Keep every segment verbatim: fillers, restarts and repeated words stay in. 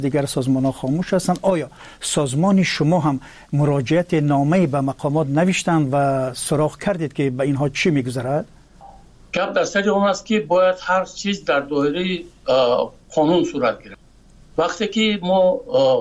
دیگر سازمان ها خاموش هستند. آیا سازمان شما هم مراجعت نامه‌ای به مقامات نوشتند و سراغ کردید که به اینها چی میگذرد؟ گپ در سر اون است که باید هر چیز در دایره قانون صورت گیرد. وقتی که ما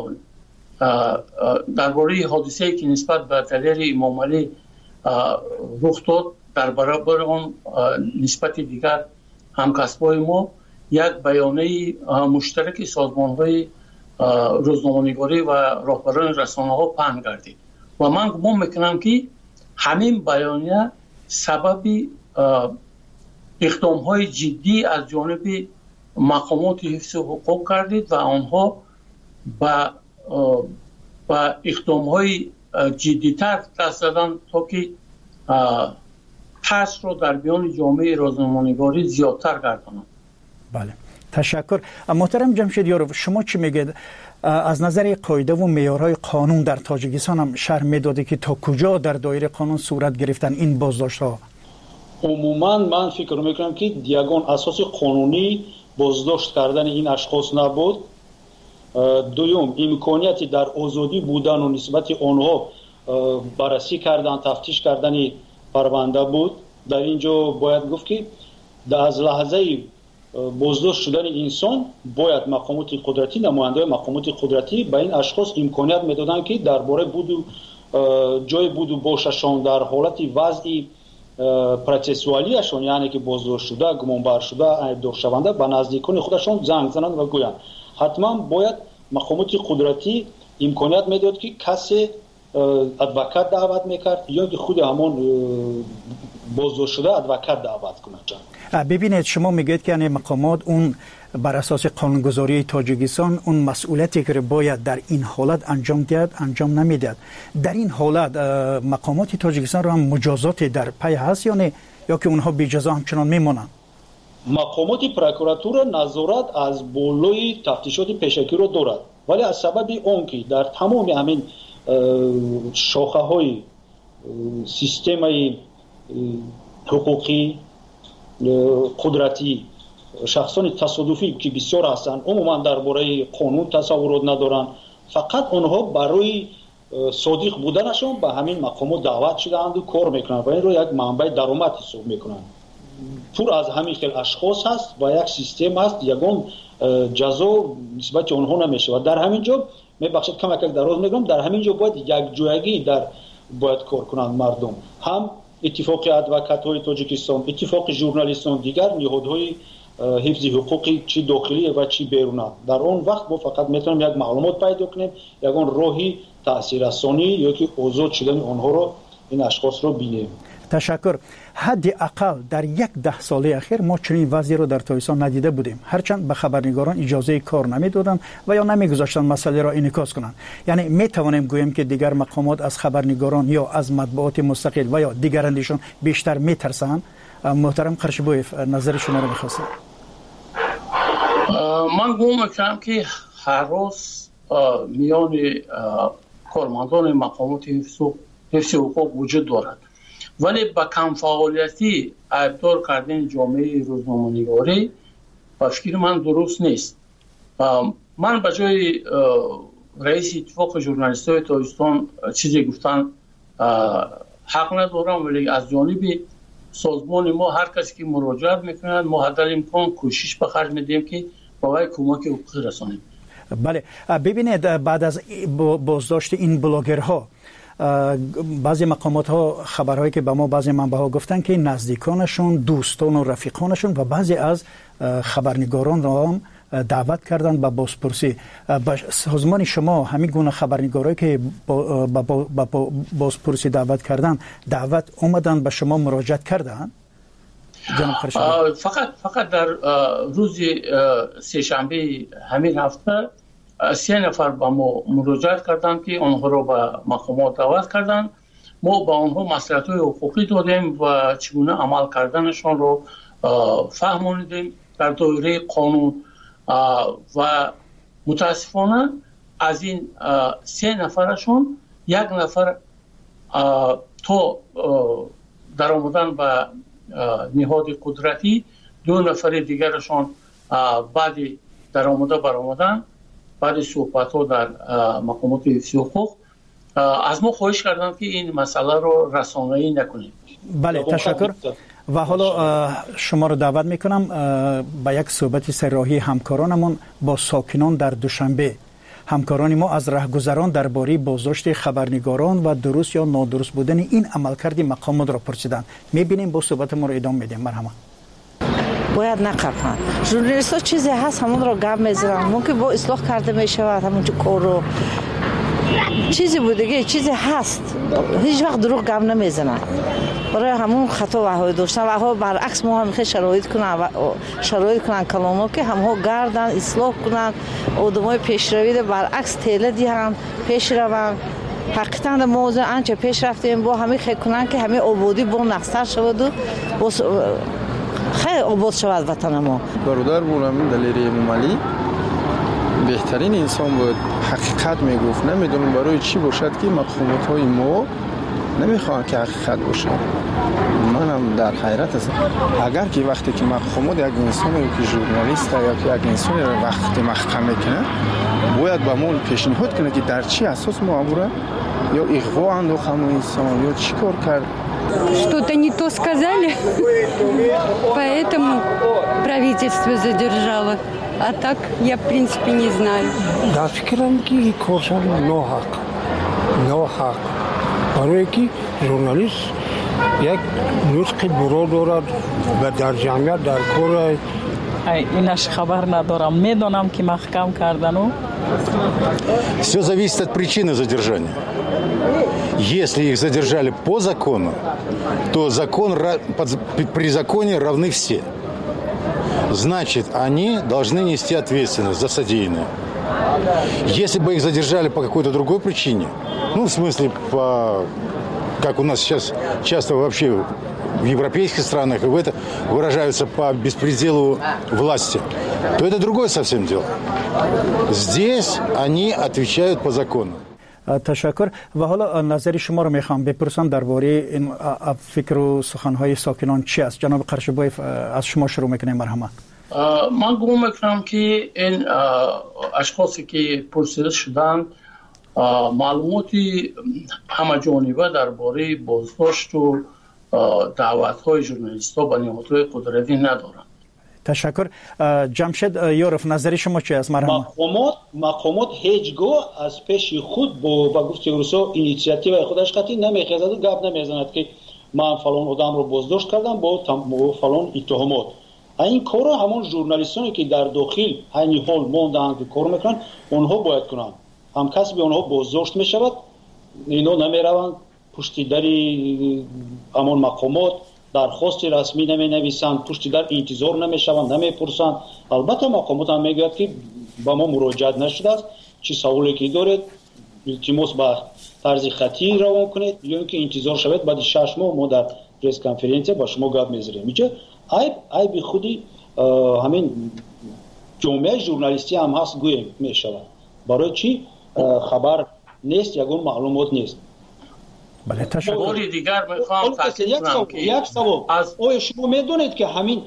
درباره حادثه‌ای که نسبت به دلیر امام علی رخ داد در برابر آن نسبت دیگر همکسبای ما یک بیانیه مشترک سازمان‌های روزنامه‌نگاری و راهبران رسانه‌ها پهن گردید و من گمان میکنم که همین بیانیه سبب اقدام‌های جدی از جانب مقامات حفظ حقوق کردید و آنها با با اقدام‌های جدی‌تر دست زدن تا که ترس رو در میان جامعه روزنامه‌نگاری زیادتر گردانند. بله، تشکر. محترم جمشیدیارov، شما چی میگید از نظر قاعده و معیارهای قانون در تاجیکستان هم شرح میداده که تا کجا در دایره قانون صورت گرفتن این بازداشت‌ها؟ عموما من فکر میکنم که یگان اساس قانونی بازداشت کردن این اشخاص نبود. دوم، امکانیتی در آزادی بودن و نسبت آنها بررسی کردن، تفتیش کردن پرونده بود. در اینجا باید گفت که از لحظه بازداشت شدن انسان باید مقامات قدرتی، نماینده مقامات قدرتی به این اشخاص امکانیت میدادن که درباره بود و جای بود و باششان در حالت وضعی پروسسوالیشون، یعنی که بازداشت شده، گمانبر شده، ایبدار شونده، به نزدیکان خودشون زنگ زنند و گویند. حتما باید مقامات قدرتی امکانیت میداد که کسی ادوکات دعوت میکرد یا که خود همون بازداشت شده ادوکات دعوت کنند. ببینید، شما میگید که یعنی مقامات اون بر اساس قانونگذاری تاجیکستان اون مسئولیتی که باید در این حالت انجام دهد انجام نمیدهد. در این حالت مقامات تاجیکستان رو هم مجازات در پی هست یا نه، یا که اونها بی جزا همچنان میمونن؟ مقامات پروکراتور نظارت از بالای تفتیشات پیشکی رو دارد، ولی از سبب اون که در تمام همین شاخه های سیستم حقوقی قدرتی شخصان تصادفی که بسیار هستند عموما درباره قانون تصورات ندارند، فقط آنها برای صادق بودنشان به همین مقامات دعوت شدند و کار میکنند و این رو یک منبع درآمد حساب میکنند. پر از همین خیل اشخاص هست و یک سیستم هست، یگان جزا نسبت آنها نمیشه و در همین جا میبخشید کم کم دراز میگم، در همین جا باید یک جایگی در باید کار کنند مردم، هم اتفاق ادوکات های تاجیکستان، اتفاق ژورنالیستان، دیگر نهادهای حفظ حقوقی چی داخلی و چی بیرونی. در اون وقت ما فقط میتونیم یک معلومات پیدا کنیم، یگان راهی تاثیررسانی یا که آزاد شدن آنها رو این اشخاص رو بینیم. تشکر. حداقل در یک ده ساله اخیر ما چنین وضعی رو در تاجیکستان ندیده بودیم، هرچند به خبرنگاران اجازه کار نمیدادند و یا نمیگذاشتن مسئله را انعکاس کنند. یعنی می توانیم گوییم که دیگر مقامات از خبرنگاران یا از مطبوعات مستقل و یا دیگرانشون بیشتر میترسند. محترم قرشبویف، نظر شما رو میخواستم. من گمان میکنم که هر روز میان کارمندان مقامات حفظ حقوق وجود دارد، ولی با کم فعالیتی ایبدار کردن جامعه روزنامه‌نگاری با فکر من درست نیست. من به جای رئیس اتفاق ژورنالیست‌های تاجیکستان چیزی گفتن حق ندارم، ولی از جانب سازمان ما هر کسی که مراجعت میکنند ما حد الامکان کوشش به خرج میدیم که برای کمک حقوقی رسانیم. بله، ببینید بعد از بازداشت این بلاگرها بعضی مقامات ها خبرهایی که به ما بعضی منبع ها گفتن که نزدیکانشون، دوستان و رفیقانشون و بعضی از خبرنگاران را هم دعوت کردن به بازپرسی. با سازمان شما همین گونه خبرنگارایی که با, با, با, با بازپرسی دعوت کردن دعوت اومدن به شما مراجعت کردن؟ فقط فقط در روز سه شنبه همین هفته سه نفر با ما مراجعت کردند که آنها را به مقامات دعوت کردند. ما با آنها مصلحت‌های حقوقی دادیم و چگونه عمل کردنشان را فهمانیدیم در دایره قانون و متاسفانه از این سه نفرشون یک نفر تا در آمدن به نهاد قدرتی، دو نفر دیگرشان بعد در آمده بر آمدن بعد صحبت‌ها در مقامات حفظ حقوق از ما خواهش کردند که این مسئله رو رسانه‌ای نکنیم. بله تشکر. و حالا شما رو دعوت میکنم به یک صحبت سراحی همکارانمون با ساکنان در دوشنبه. همکاران ما از رهگذران درباره بازداشت خبرنگاران و درست یا نادرست بودن این عملکرد مقامات را پرسیدند. میبینیم با صحبت ما رو ادامه میدیم. مرحبا. باید نقفن. ژورنالیست‌ها چیزی هست همون رو گم میزنن. ممکن با اصلاح کرده میشود همون کار رو چیزی بودگی چیزی هست هیچ وقت دروغ گم نمیزنن. برای همون خطا وهای داشتن و ها برعکس ما هم شرایط کنن و شرایط کنن کلانو که همها گردن اصلاح کنن آدمای پیشروی برعکس تله دیهن پیش روان. حقیقتا در موضوع آنچه پیش رفتیم با همه خیلی کنن که همه آبادی با نقصر شود و خیلی آباد شود وطن ما. برادر بولم دلیری مومالی بهترین انسان بود، حقیقت میگفت. نمیدونم برای چی باشد که مقامات های ما نمیخوان که حقیقت باشه. منم در حیرت هستم. اگر که وقتی که مقامات یک انسانی که ژورنالیست یا که یک انسانی را وقتی محکم میکنه باید به ما پیشنهاد کنه که در چی اساس معموله یا اغوا انداخت همون انسان یا چی کار کرد. Что-то не то сказали, поэтому правительство задержало. А так я, в принципе, не знаю. Да, фикрам ки коршан нохак. Нохак. برای که ژورنالیست یک نطق برو دارد و در جمعیت در کار اینش خبر ندارم. میدونم که محکم کردن و все зависит от причины задержания. Если их задержали по закону, то закон, при законе равны все. Значит, они должны нести ответственность за содеянное. Если бы их задержали по какой-то другой причине, ну, в смысле, по, как у нас сейчас часто вообще в европейских странах, и в это выражаются по беспределу власти, то это другое совсем дело. Здесь они отвечают по закону. تشکر. و حالا نظر شما رو میخوام بپرسم درباره این فکر و سخنهای ساکنان چی است. جناب قرشبایف از شما شروع میکنیم. مرحبا. من گمان میکنم که این اشخاصی که پرسیده شدند معلوماتی همه جانبه درباره بازداشت و دعوت‌های ژورنالیست‌ها به نهادهای قدرتی ندارند. تشکر. جمشید یورف نظر شما چی است؟ مرحبا. مقامات مقامات هیچگاه از پیش خود با با گفته روسا اینیشیاتیو خودش قطعی نمیخواد و گپ نمیزند که من فلان آدم رو بازداشت کردم با فلان اتهامات. این کارو همون ژورنالیستانی که در داخل همین حال موندن که کار میکنن اونها باید کنن. هم کسی به اونها بازداشت میشود اینا نمیروند پشت در همون مقامات درخواست رسمی نمی نویسند پشت در انتظار نمیشوند نمیپرسند. البته مقامات هم میگوید که با ما مراجعت نشده است چه سوالی که دارید التماس با طرز خطی روان کنید یا اینکه انتظار شود بعد شش ماه ما در پرس کنفرانس با شما گپ میذاریم. میشه ای ای به خودی همین جامعه ژورنالیستی هم هست گویم میشود. برای چی خبر نیست یگان معلومات نیست. بله تشکر. باری دیگر میخوام تاکید کنم که یک سوال از آیا شما میدونید که همین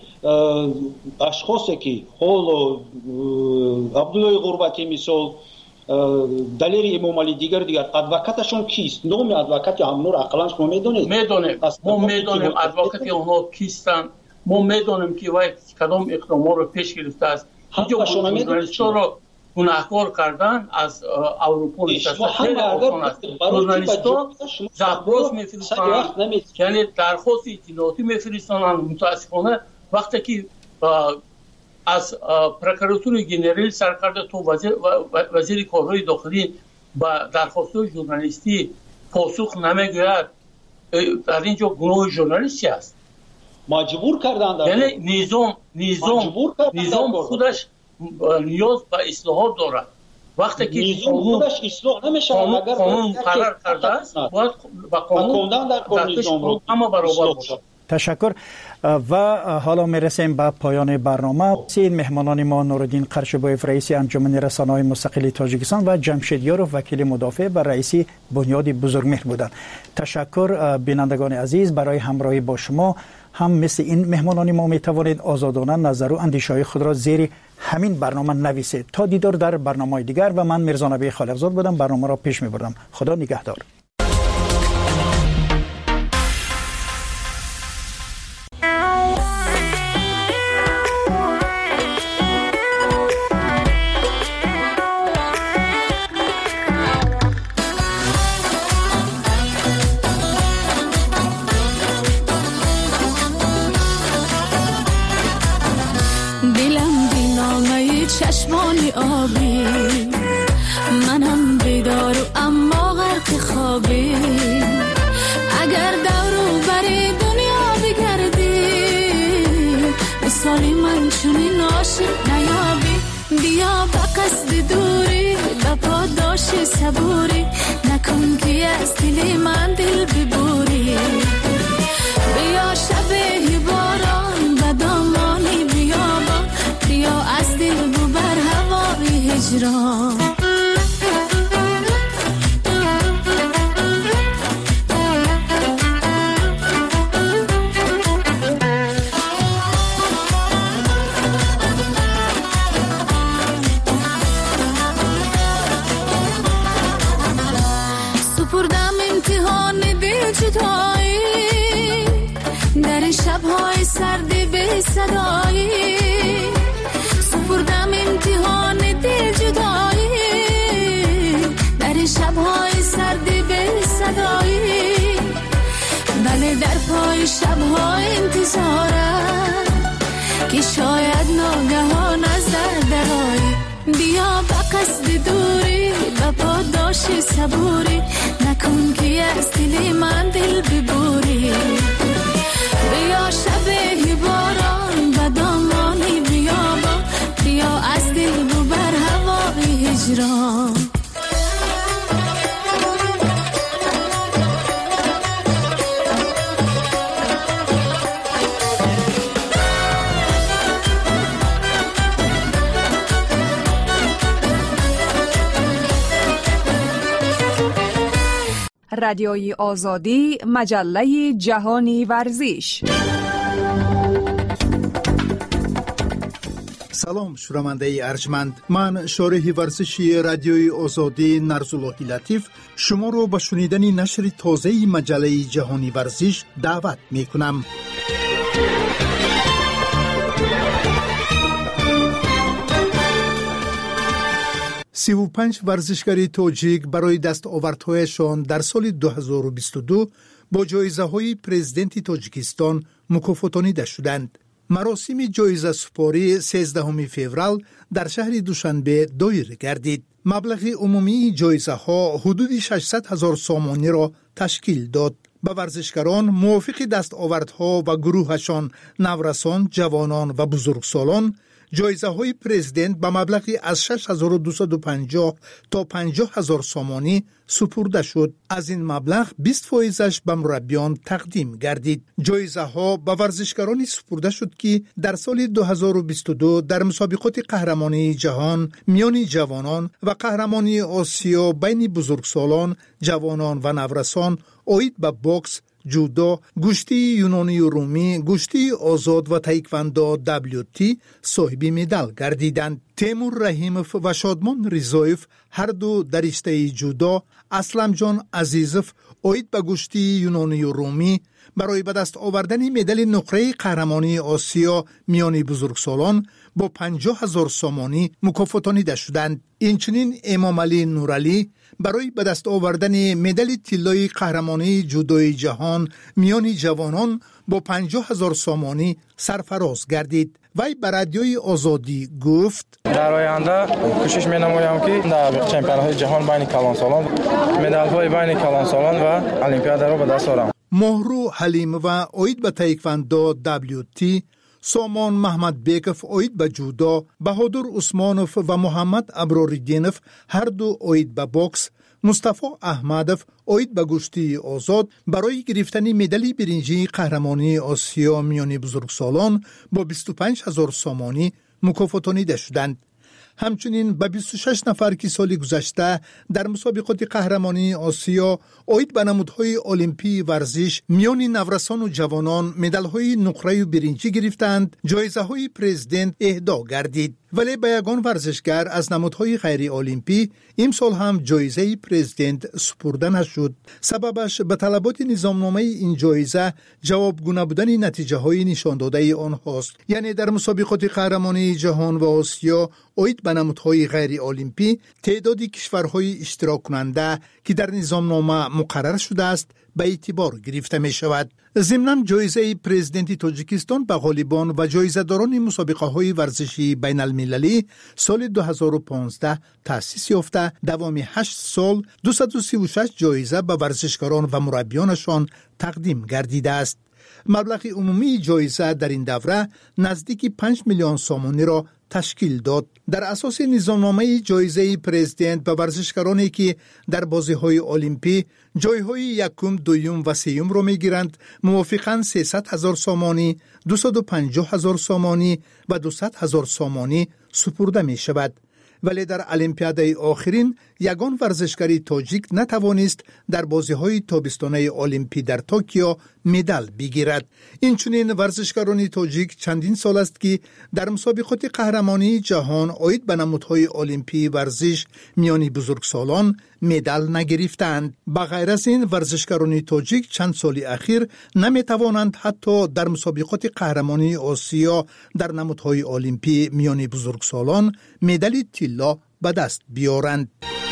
اشخاصی که حال عبدالله غربتی مثال دلیری امام علی دیگر دیگر ادوکاتشون کیست؟ نام ادوکات همون رو اقلا شما میدونید؟ میدونیم. ما میدونیم ادوکات اونها کیستن. ما میدونیم که وای کدام اقدامات رو پیش گرفته است. اینجا ژورنالیست‌ها رو گناهکار کردن از اروپا نشسته خیلی آسان است. ژورنالیست‌ها زبراس میفرستند یعنی درخواست اطلاعاتی میفرستند. متاسفانه وقتی که از پروکراتور جنرال سرکرده تو وزیر وزیر کارهای داخلی با درخواست‌های ژورنالیستی پاسخ نمیگیرد در اینجا گناه ژورنالیستی است. مجبور کردند یعنی نظام نظام نظام خودش نیاز به اصلاحات دارد. وقتی که نظام خودش اصلاح نمیشه اگر قانون قرار کرده است باید با قانون در نظام اما برابر باشد. تشکر. و حالا میرسیم به پایان برنامه. سید مهمانان ما نورالدین قرشبایف رئیس انجمن رسانه‌های مستقل تاجیکستان و جمشید یاروف وکیل مدافع و رئیس بنیاد بزرگمهر بودند. تشکر بینندگان عزیز برای همراهی با شما. هم مثل این مهمانان ما می توانید آزادانه نظر و اندیشه‌های خود را زیر همین برنامه نویسید. تا دیدار در برنامه‌های دیگر و من میرزا نبی خالقزاد بودم، برنامه را پیش می‌بردم. خدا نگهدار. چشمانی آبی، منم بیدار و اما غرق خوابی. اگر دورو بری دنیا بگردی، مثالی من چونین عاشق نیابی. بیا به قصد دوری، به پاداش صبوری، نکن که از دل من دل ببوری. بیا شبه باران به دامانی بیابان، بیا از دل ببر هوای هجران. سپردم امتحان دل جدایی، در شب‌های سرد به صدایی. سپردم امتحان دل جدایی، در شب‌های سرد به صدایی. بله در پای شب‌ها انتظارم که شاید ناگهان از در درایی. بیا به قصد دوری، به پاداش صبوری، نکن که از دل من دل ببوری. بیا شبه باران به دامانی بیابان، بیا از دل ببر هوای هجران. رادیوی آزادی، مجله جهانی ورزش. سلام شنونده ارجمند، من شارح ورزشی رادیوی آزادی نرزاللهی لطیف شما رو به شنیدن نشر تازه مجله جهانی ورزش دعوت می کنم. سی و پنج ورزشکاری تاجیک برای دستاوردهایشان در سال دو هزار و بیست و دو با جایزه‌های پرزیدنت تاجیکستان مکافاتانیده شدند. مراسم جایزه سپاری سیزدهم فوریه در شهر دوشنبه دایر گردید. مبلغ عمومی جایزه ها حدود ششصد هزار سامانی را تشکیل داد. به ورزشکاران موافق دستاوردها و گروهشان نورسان، جوانان و بزرگسالان جایزه های پرزیدنت به مبلغی از شش هزار و دویست و پنجاه تا پنجاه هزار سامانی سپرده شد. از این مبلغ بیست فایزش به مربیان تقدیم گردید. جایزه ها به ورزشکارانی سپرده شد که در سال دو هزار و بیست و دو در مسابقات قهرمانی جهان میان جوانان و قهرمانی آسیا بین بزرگسالان، جوانان و نورسان آید به باکس، جودو، گشتی یونانی و رومی، گشتی آزاد و تایکواندو دبلیو تی صاحب مدال گردیدند. تیمور رحیموف و شادمان رضایف هر دو در رشته جودو، اسلم جان عزیزوف آید به گشتی یونانی و رومی برای به دست آوردن مدال نقره قهرمانی آسیا میان بزرگسالان با پنجاه هزار سامانی مکافاتانیده شدند. اینچنین امام علی نورعلی برای به دست آوردن مدال طلای قهرمانی جودوی جهان میان جوانان با پنجاه هزار سامانی سرفراز گردید. وی به رادیوی آزادی گفت: در آینده کوشش می‌نمایم که در چمپیونات جهان بین کلانسالان مدال‌های بین کلانسالان و المپیاد را به دست آورم. مهرو حلیم و آید به تایکواندو دبلیو تی، سامان محمد بیکف آید به جودو، بهادر عثمانوف و محمد ابراردینوف هر دو آید به باکس، مصطفی احمدوف آید به گشتی آزاد برای گرفتن مدال برنجی قهرمانی آسیا میان بزرگسالان با بیست و پنج هزار سامانی مکافاتانیده شدند. همچنین به بیست و شش نفر که سال گذشته در مسابقات قهرمانی آسیا اوید به نمودهای المپی ورزش میان نورسان و جوانان مدال‌های نقره و برنجی گرفتند، جایزه‌های پرزیدنت اهدا گردید. ولی به یگان ورزشگر از نمودهای غیر المپی امسال هم جایزه پرزیدنت سپرده نشد. سببش به طلبات نظامنامه این جایزه جوابگو نبودن نتیجه های نشان داده آنهاست. یعنی در مسابقات قهرمانی جهان و آسیا اوید به نمودهای غیر المپی تعداد کشورهای اشتراک کننده که در نظامنامه مقرر شده است به اعتبار گرفته می شود. ضمناً جایزه پرزیدنت تاجیکستان به غالبان و جایزه‌داران مسابقه های ورزشی بین المللی سال دو هزار و پانزده تأسیس یافته دوام هشت سال دویست و سی و شش جایزه به ورزشکاران و مربیانشان تقدیم گردیده است. مبلغ عمومی جایزه در این دوره نزدیک پنج میلیون سومانی را تشکیل داد. در اساس نظامنامه جایزه پرزیدنت به ورزشکارانی که در بازی‌های المپی جایهای یکم، دویم و سوم را می‌گیرند موافقاً سیصد هزار سومانی، دویست و پنجاه هزار سومانی و دویست هزار سومانی سپرده می‌شود. ولی در المپیاد آخرین یگان ورزشکاری تاجیک نتوانست در بازی‌های تابستانه المپی در توکیو مدال بگیرد. اینچنین ورزشکاران تاجیک چندین سال است که در مسابقات قهرمانی جهان اوید به نمودهای المپی ورزش میان بزرگسالان مدال نگرفتند. بغیر از این ورزشکاران تاجیک چند سال اخیر نمیتوانند حتی در مسابقات قهرمانی آسیا در نمودهای المپی میان بزرگسالان مدال طلا به دست بیارند.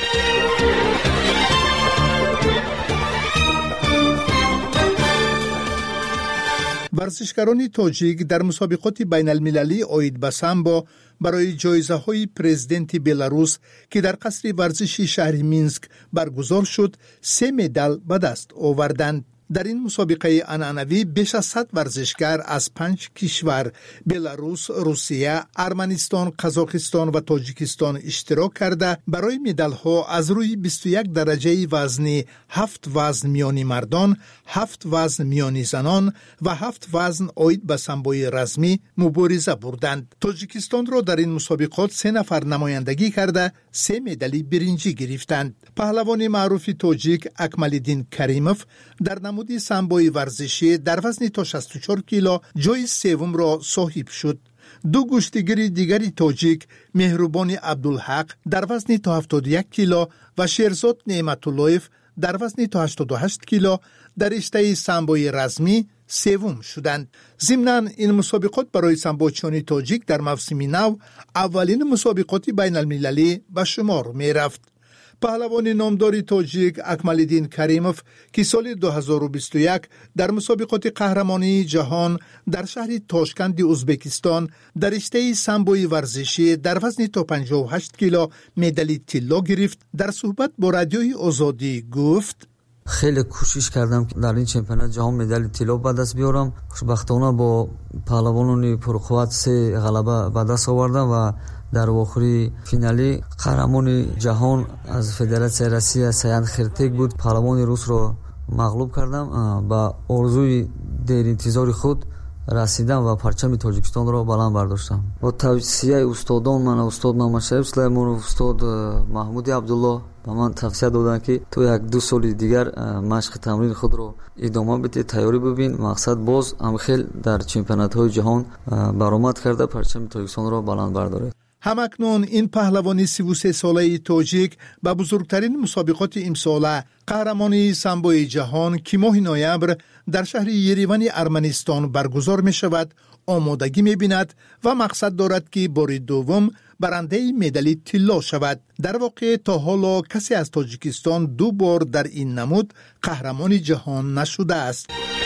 ورزشکاران تاجیک در مسابقات بین المللی اوید به سامبو برای جایزه های پرزیدنت بلاروس که در قصر ورزشی شهر مینسک برگزار شد سه مدال به دست آوردند. در این مسابقه عنعنوی بیش از صد ورزشکار از پنج کشور بلاروس، روسیه، ارمنستان، قزاقستان و تاجیکستان اشتراک کرده برای مدال ها از روی بیست و یک درجه وزنی هفت وزن میانی مردان، هفت وزن میانی زنان و هفت وزن اوید به سامبوی رزمی مبارزه بردند. تاجیکستان را در این مسابقات سه نفر نمایندگی کرده سه مدال برنجی گرفتند. پهلوان معروف تاجیک اکمالدین کریموف در نمود سامبوی ورزشی در وزن تا شصت و چهار کیلو جای سوم را صاحب شد. دو گشتیگر دیگری تاجیک مهربان عبدالحق در وزن تا هفتاد و یک کیلو و شیرزاد نعمت اللهیف در وزن تا هشتاد و هشت کیلو در رشته سامبوی رزمی سوم شدند. ضمناً این مسابقات برای سامبوچیان تاجیک در موسم نو اولین مسابقات بین المللی به شمار می رفت. پهلوان نامدار تاجیک اکمالدین کریموف که سال دو هزار و بیست و یک در مسابقات قهرمانی جهان در شهر تاشکند ازبکستان در رشته سامبوی ورزشی در وزن تا پنجاه و هشت کیلو مدال طلا گرفت، در صحبت با رادیوی آزادی گفت: خیلی کوشش کردم که در این چمپیونات جهان مدال طلا به دست بیارم. خوشبختانه با پهلوانان پرقوت سه غلبه به دست آوردم و در آخری فینالی قهرمان جهان از فدراسیون روسیه سیان خرتک بود. پهلوان روس را مغلوب کردم. با آرزوی دیر انتظار خود رسیدم و پرچم تاجیکستان را بلند برداشتم. با توصیه استادان من، استاد محمد سلیمان و استاد محمود عبدالله به من توصیه دادن که تو یک دو سال دیگر مشق تمرین خود را ادامه بده، تیاری ببین، مقصد باز هم خیلی در چمپیونات های جهان برآمد کرده پرچم تاجیکستان را بلند برداره. همکنون این پهلوانی سی و سه ساله تاجیک به بزرگترین مسابقات امساله قهرمانی سامبوی جهان که ماه نوامبر در شهر یریوان ارمنستان برگزار می شود آمادگی می بیند و مقصد دارد که بار دوم برنده مدال طلا شود. در واقع تا حالا کسی از تاجیکستان دو بار در این نمود قهرمان جهان نشده است.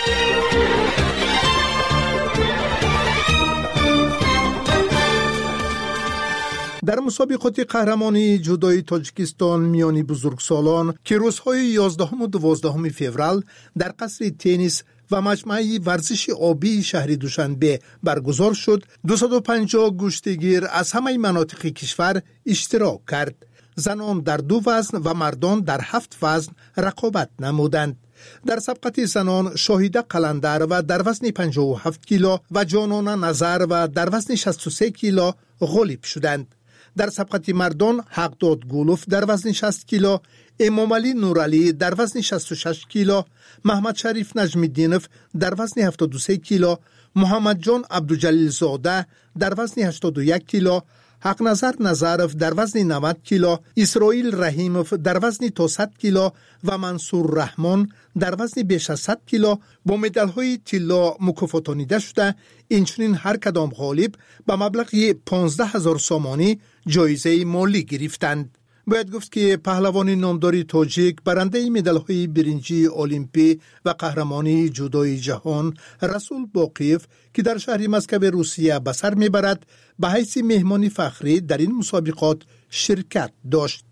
در مسابقات قهرمانی جودوی تاجیکستان میان بزرگسالان که روزهای یازدهم و دوازدهم فوریه در قصر تنیس و مجمع ورزش آبی شهر دوشنبه برگزار شد، دویست و پنجاه گشتیگیر از همه مناطق کشور اشتراک کرد. زنان در دو وزن و مردان در هفت وزن رقابت نمودند. در سبقت زنان شاهیده قلندر و در وزن پنجاه و هفت کیلو و جانانه نظر و در وزن شصت و سه کیلو غالب شدند. در سبقت مردان حقداد گولوف در وزن شصت کیلو، امامعلی نورعلی در وزن شصت و شش کیلو، محمد شریف نجمی‌الدینوف در وزن هفتاد و سه کیلو، محمد جان عبدالجلیل زاده در وزن هشتاد و یک کیلو، حق نظر نظرف در وزن نود کیلو، اسرائیل رحیموف در وزن تا صد کیلو و منصور رحمان در وزن بیش از صد کیلو با مدال‌های طلا مکافاتانیده شده. اینچنین هر کدام غالب به مبلغ پانزده هزار سامانی جایزه مالی گرفتند. باید گفت که پهلوان نامدار تاجیک برنده مدال‌های برنجی المپی و قهرمانی جودوی جهان رسول باقیف که در شهر مسکو روسیه به سر میبرد به حیث مهمان فخری در این مسابقات شرکت داشت.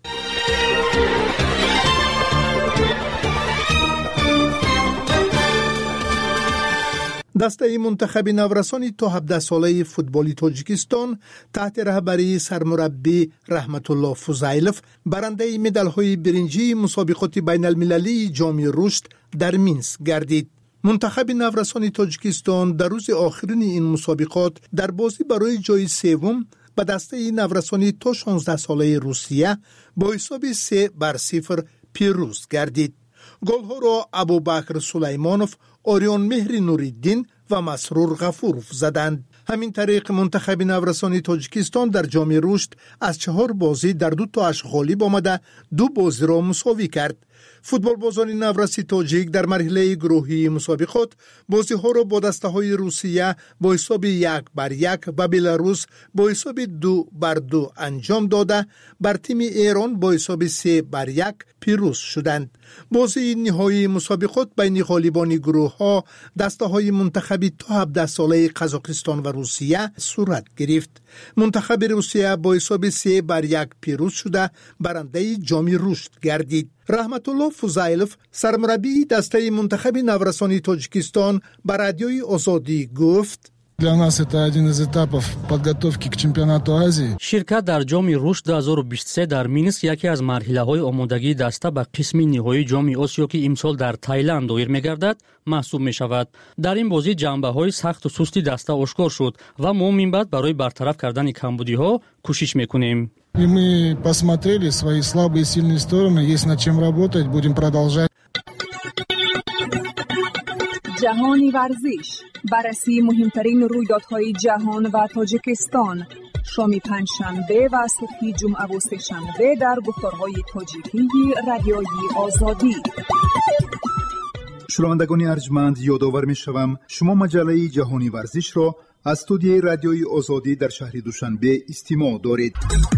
دسته منتخب نورسان تا هفده ساله فوتبالی تاجیکستان تحت رهبری سرمربی رحمت الله فضیلف برنده مدال‌های برنجی مسابقات بین المللی جام رشد در مینسک گردید. منتخب نورسان تاجیکستان در روز آخرین این مسابقات در بازی برای جای سوم به دسته نورسان تا شانزده ساله روسیه با حساب سه بر صفر پیروز گردید. گل‌ها را ابوبکر سلیمانوف، آریان مهر نوری‌الدین و مسرور غفورов زدند. همین طریق منتخب نورسان تاجیکستان در جام رشد از چهار بازی در دو تاش غالب آمده دو بازی را مساوی کرد. فوتبال بازان نورسی تاجیک در مرحله گروهی مسابقات بازی ها را با دسته های روسیه با حساب یک بر یک و بلاروس با حساب دو بر دو انجام داده بر تیم ایران با حساب سه بر یک پیروز شدند. بازی نهایی مسابقات بین غالبان گروه ها دسته های منتخبی تا هفده ساله قزاقستان و روسیه صورت گرفت. منتخب روسیه با حساب سه بر یک پیروز شده برنده جام رشد گردید. رحمت الله فضیلف سرمربی دسته منتخب نورسان تاجیکستان به رادیوی آزادی گفت: Для нас это один из этапов подготовки к чемпионату Азии. Ширкат дар ҷоми рушд две тысячи двадцать три дар Минск яке аз марҳилаҳои омодагии даста ба қисми ниҳоии ҷоми Осиё ки имсол дар Таиланд доир мегардад маҳсуб мешавад. Дар ин бозӣ ҷанбаҳои сахту сусти даста ошкор шуд ва мо минбаъд барои бартараф кардани камбудиҳо кӯшиш мекунем. И мы посмотрели свои слабые и сильные стороны, есть над чем работать, будем продолжать. جهانی ورزش، بررسی مهمترین رویدادهای جهان و تاجیکستان، شامی پنجشنبه و صبح جمعه و سه‌شنبه در گفتارهای تاجیکی رادیوی آزادی. شنوندگان ارجمند، یادآور می‌شوم شما مجله جهانی ورزش را از استودیوی رادیوی آزادی در شهر دوشنبه استماع دارید.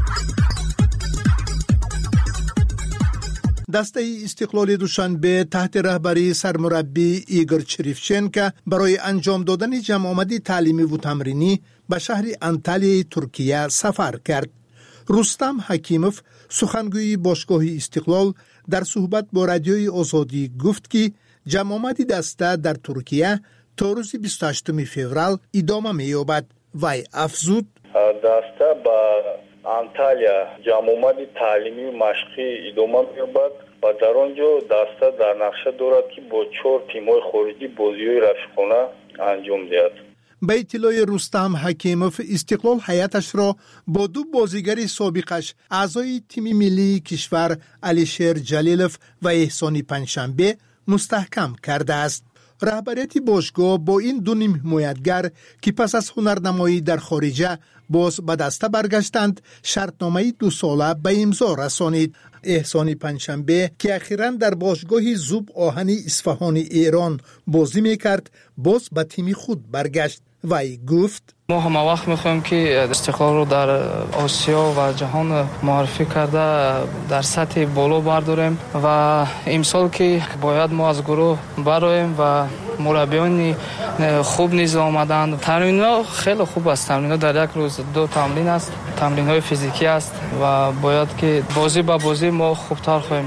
دسته استقلال دوشنبه تحت رهبری سرمربی ایگور چریفچنکا برای انجام دادن جمع آمدی تعلیمی و تمرینی به شهر انتالیای ترکیه سفر کرد. رستم حکیموف سخنگوی باشگاه استقلال در صحبت با رادیوی آزادی گفت که جمع آمدی دسته در ترکیه تا روز بیست و هشتم فوریه ادامه می‌یابد. وی افزود: دسته با انتالیا جمع آمدی تعلیمی و مشقی ادامه می‌یابد و در آنجا دسته در نقشه دارد که با چهار تیم‌های خارجی بازی‌های رفیقانه انجام دهد. به اطلاع رستم حکیموف استقلال هیئتش را با دو بازیگر سابقش اعضای تیم ملی کشور علیشیر جلیلوف و احسانی پنجشنبه مستحکم کرده است. رهبریت باشگاه با این دو نیم حمایتگر که پس از هنرنمایی در خارجه باز به دسته برگشتند شرطنامه دو ساله به امضا رسانید. احسانی پنجشنبه که اخیراً در باشگاه زوب آهنی اصفهان ایران بازی میکرد باز به تیم خود برگشت. وی گفت: ما همه وقت میخوایم که استقلال رو در آسیا و جهان معرفی کرده در سطح بالا برداریم و امسال که باید ما از گروه برایم و مربیان خوب نیز آمدند. تمرین‌ها خیلی خوب است. تمرین‌ها در یک روز دو تمرین است. تمرین‌های فیزیکی است و باید که بازی با بازی ما خوبتر خواهیم شد.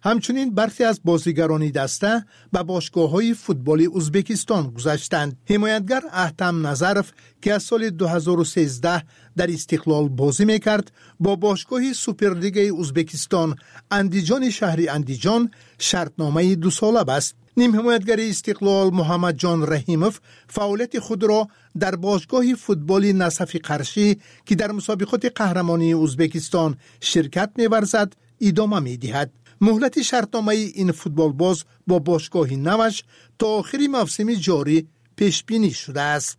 همچنین برخی از بازیگران دسته به باشگاه‌های فوتبال ازبکستان گذشتند. حمایتگر احتم نظرف که از سال دو هزار و سیزده در استقلال بازی میکرد، با باشگاه سوپرلیگ ازبکستان اندیجان شهری اندیجان شرطنامه دو ساله بست. نیم حمایتگر استقلال محمد جان رحیموف فعالیت خود را در باشگاه فوتبال نصف قرشی که در مسابقات قهرمانی ازبکستان شرکت می‌ورزد ادامه می‌دهد. مهلت شرطنامه این فوتبال باز با باشگاه نوش تا آخر موسم جاری پیش بینی شده است.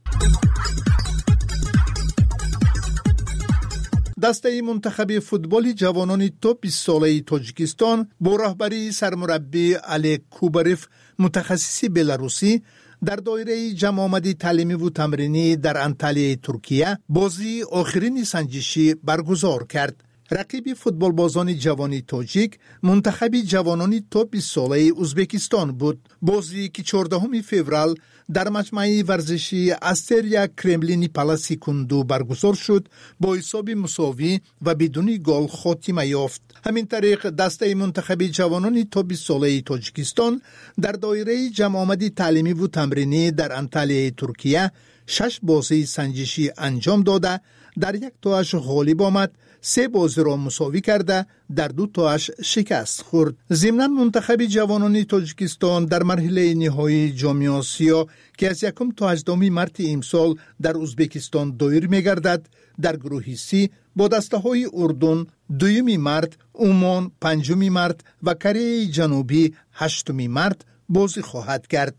دسته منتخب فوتبال جوانان تا بیست ساله تاجیکستان با رهبری سرمربی علی کوبریف متخصص بلاروسی در دایره جمع آمدی تعلیمی و تمرینی در انطالیه ترکیه بازی آخرین سنجشی برگزار کرد. رقیب فوتبال بازان جوانی تاجیک منتخب جوانان تا بیست ساله ازبکستان بود. بازی که چهاردهم فوریه در مجمع ورزشی استریا کرملینی پالاسی کندو برگزار شد با حساب مساوی و بدون گل خاتمه یافت. همین طریق دسته منتخب جوانان تا بیست ساله تاجیکستان در دایره جمع آمدی تعلیمی و تمرینی در انطالیه ترکیه شش بازی سنجشی انجام داده در یک تاش غالب آمد، سه بازی را مساوی کرده در دو تاش شکست خورد. ضمناً منتخب جوانان تاجیکستان در مرحله نهایی جام آسیا که از یکم تا هجدهم مارس امسال در ازبکستان دایر می‌گردد در گروه سی با دسته‌های اردن دوم مارس، عمان پنجم مارس و کره جنوبی هشتم مارس بازی خواهد کرد.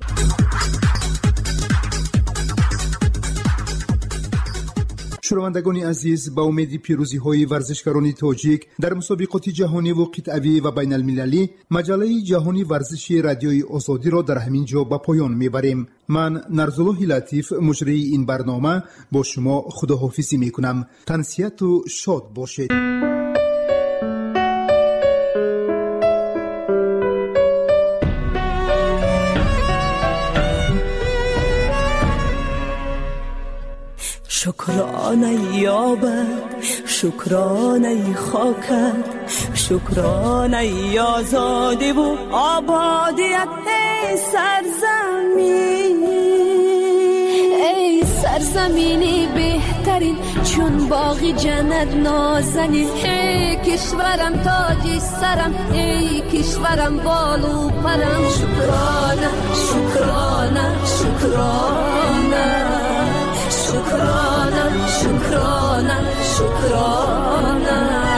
شنوندگان عزیز، با امید پیروزی های ورزشکاران تاجیک در مسابقات جهانی و قطعی و بین المللی، مجله جهانی ورزشی رادیوی آزادی را در همین جا به پایان میبریم. من نرزالله لطیف مجری این برنامه با شما خداحافظی میکنم. تنسیت و شاد باشید. شکرانه یابد، شکرانه خاکت، شکرانه آزادی و آبادیت. ای سرزمین، ای سرزمینی بهترین چون باغی جنت نازنین. ای کشورم تاجی سرم، ای کشورم بالو پرم. شکرانه شکرانه شکرانه شکرانه شکرانه شکرانه.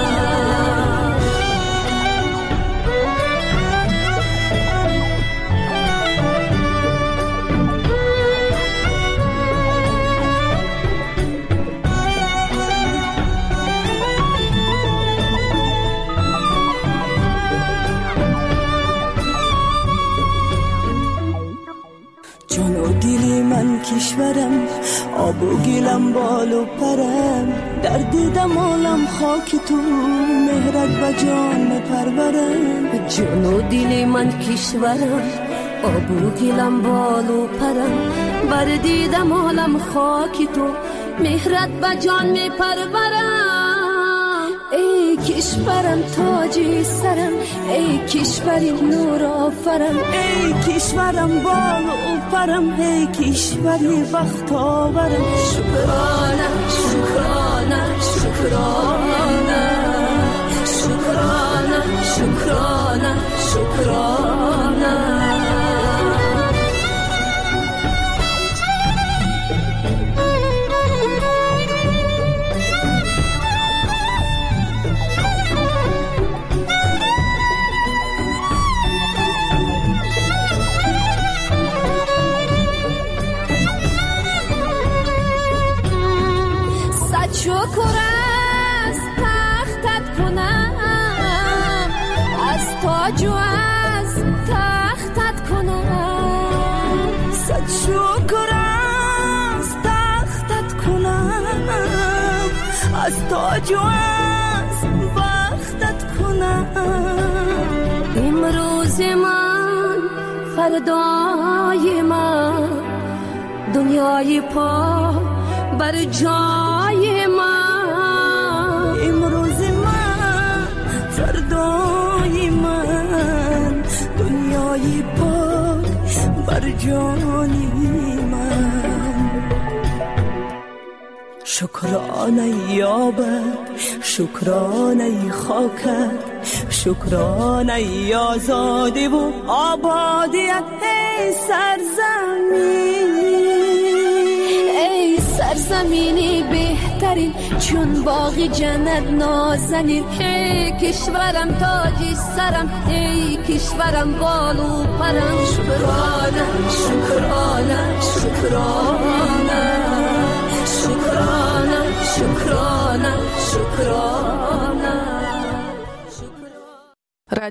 جان و دلی من کشورم، آب و گلم بالو پرم. در دیدم عالم خاک تو، مهرت به جان پرورم. جان و دلی من کشورم، آب و گلم بالو پرم. بر دیدم عالم خاک تو، مهرت به جان می پرورم. ای کشورم تاجی سرم، ای کشوری نور آفرم. ای کشورم بالو پرم، ای کشوری بخت آورم. شکرانه شکرانه شکرانه شکرانه شکرانه شکرانه. شکر از تختت کنم، از تاج و از تختت کنم. صد شکر از تختت کنم، از تاج و از بختت کنم. امروز من فردای من، دنیای پا بر جای من. امروز من فردای من، درای پاک بر جانی من. شکرانه یابد شکرانه خاکت شکرانه آزادی و آبادیت ای سرزمین ای سرزمینی بهترین چون باغی جنت نازنین ای کشورم تاجی سرم ای کشورم بالو پرم شکرانه شکرانه شکرانه شکرانه شکرانه شکرانه